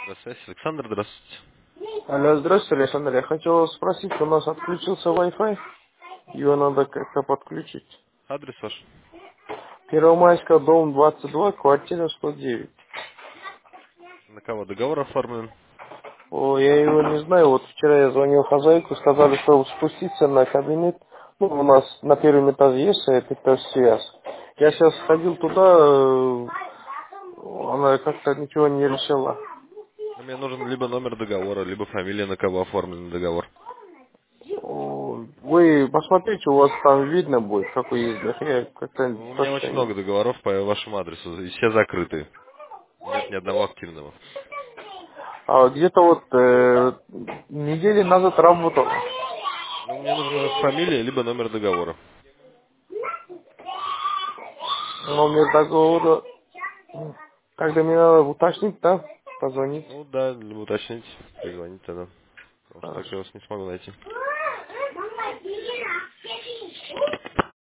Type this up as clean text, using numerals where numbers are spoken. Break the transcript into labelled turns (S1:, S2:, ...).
S1: Связь. Александр, здравствуйте.
S2: Алло, здравствуйте, Александр. Я хотел вас спросить, у нас отключился Wi-Fi, его надо как-то подключить.
S1: Адрес ваш?
S2: Первомайская, дом 22, квартира 109.
S1: На кого договор оформлен?
S2: О, я его не знаю, вот вчера я звонил хозяйку, сказали, что спуститься на кабинет. Ну, у нас на первом этаже есть эта связь. Я сейчас ходил туда, она как-то ничего не решила.
S1: Ну, мне нужен либо номер договора, либо фамилия, на кого оформлен договор.
S2: О, вы посмотрите, у вас там видно будет, какой есть. Я как-то
S1: Ну, у меня
S2: точно
S1: очень
S2: не...
S1: много договоров по вашему адресу, и все закрыты. Нет ни одного активного.
S2: А где-то вот недели назад работал.
S1: Ну, мне нужна фамилия, либо номер договора.
S2: Номер договора. Тогда мне надо уточнить, да? Позвонить.
S1: Ну, да, либо уточнить, перезвонить тогда. Потому что так
S2: Хорошо.
S1: я вас не смогу найти.